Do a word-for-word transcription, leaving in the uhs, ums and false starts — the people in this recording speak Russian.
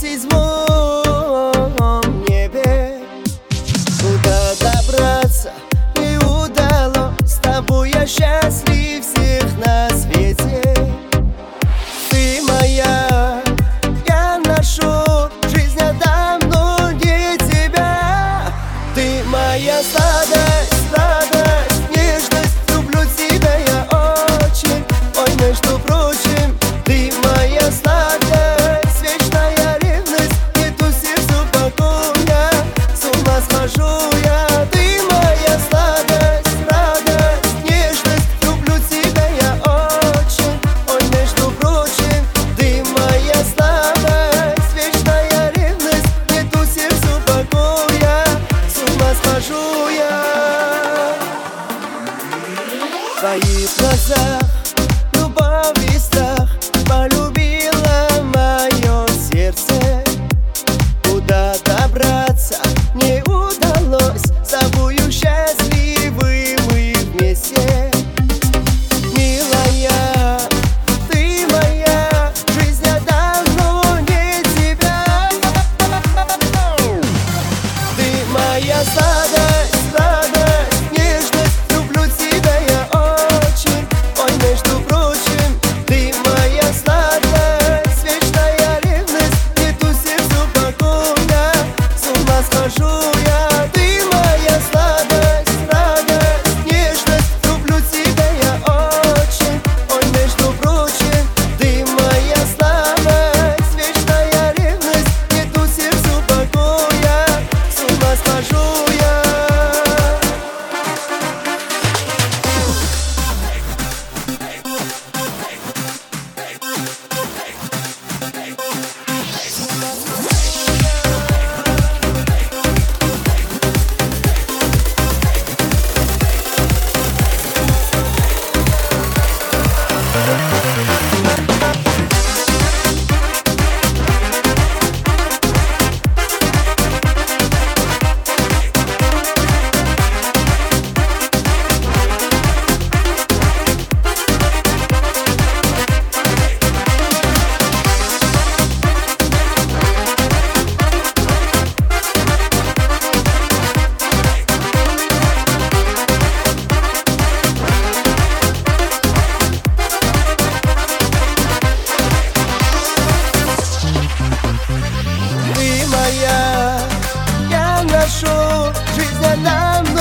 седьмом небе. Куда добраться не удалось, с тобой я счастлив всех на свете. Ты моя, я ношу, жизнь отдам, но не тебя. Ты моя сладость, радость, нежность, люблю тебя я очень. Ой, между прочим, ты моя сладость, вечная ревность, нету сердцу покоя, с ума схожу я. Ты моя сладость, радость, нежность, люблю тебя я очень. Ой, между прочим, ты моя сладость, вечная ревность, нету сердцу покоя, с ума схожу я. В твоих глазах любовь и страх полюбила мое сердце. Куда добраться не удалось, с тобою счастливы мы вместе. Милая, ты моя, жизнь отдам, но не тебя. Ты моя сладость, радость, нежность, люблю тебя я очень. Ой, между прочим, ты моя сладость, вечная ревность, нету сердцу покоя, с ума схожу я. Ты моя сладость, радость, нежность, люблю тебя я очень. Ой, между прочим, ты моя сладость, вечная ревность, нету сердцу покоя, с ума схожу я. Ты моя, я ношу, жизнь отдам,